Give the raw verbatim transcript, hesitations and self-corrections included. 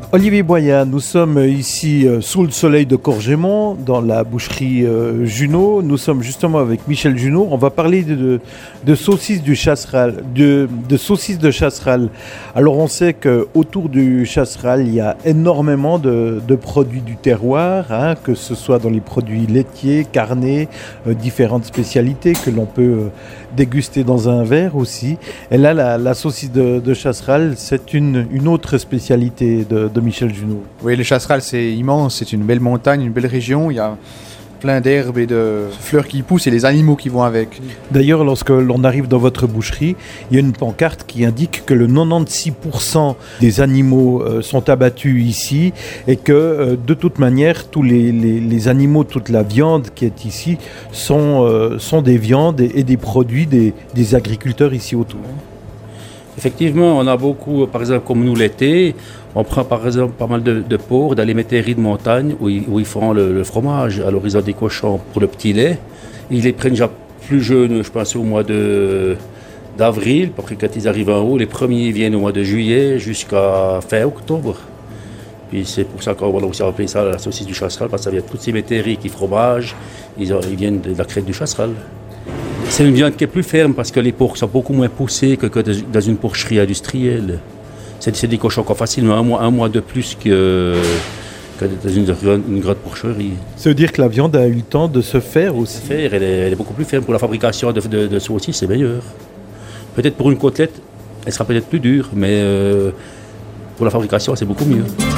Olivier Boyan, nous sommes ici euh, sous le soleil de Courgémont, dans la boucherie euh, Junot. Nous sommes justement avec Michel Junot. On va parler de, de, de saucisses du Chasseral, de, de saucisses de Chasseral. Alors on sait qu'autour du Chasseral, il y a énormément de, de produits du terroir, hein, que ce soit dans les produits laitiers, carnés, euh, différentes spécialités que l'on peut euh, déguster dans un verre aussi. Et là, la, la saucisse de, de Chasseral, c'est une, une autre spécialité de, de Michel Junot. Oui, le Chasseral, c'est immense, c'est une belle montagne, une belle région. Il y a plein d'herbes et de fleurs qui poussent et les animaux qui vont avec. D'ailleurs, lorsque l'on arrive dans votre boucherie, il y a une pancarte qui indique que le quatre-vingt-seize pour cent des animaux euh, sont abattus ici et que euh, de toute manière, tous les, les, les animaux, toute la viande qui est ici sont, euh, sont des viandes et, et des produits des, des agriculteurs ici autour. Effectivement, on a beaucoup, par exemple, comme nous l'été, on prend par exemple pas mal de, de porcs dans les métairies de montagne où ils, où ils font le, le fromage. Alors ils ont des cochons pour le petit lait. Ils les prennent déjà plus jeunes, je pense au mois de, d'avril, parce que quand ils arrivent en haut, les premiers viennent au mois de juillet jusqu'à fin octobre. Puis c'est pour ça qu'on va aussi appeler ça la saucisse du Chasseral, parce que ça vient de toutes ces métairies qui fromage, ils, ont, ils viennent de la crête du Chasseral. C'est une viande qui est plus ferme parce que les porcs sont beaucoup moins poussés que, que dans une porcherie industrielle. C'est, c'est des cochons qui ont facilement un mois, un mois de plus que, que dans une, une grande porcherie. Ça veut dire que la viande a eu le temps de se faire aussi. Se faire, elle, est, elle est beaucoup plus ferme. Pour la fabrication de, de, de saucisses, c'est meilleur. Peut-être pour une côtelette, elle sera peut-être plus dure, mais euh, pour la fabrication, c'est beaucoup mieux.